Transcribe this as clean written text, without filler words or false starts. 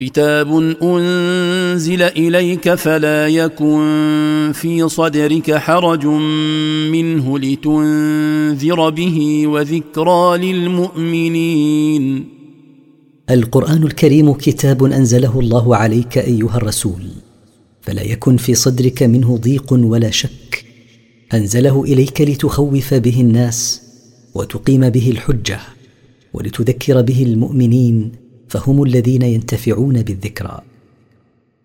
كتاب أنزل إليك فلا يكن في صدرك حرج منه لتنذر به وذكرى للمؤمنين. القرآن الكريم كتاب أنزله الله عليك أيها الرسول، فلا يكن في صدرك منه ضيق ولا شك. أنزله إليك لتخوف به الناس وتقيم به الحجة ولتذكر به المؤمنين، فهم الذين ينتفعون بالذكرى.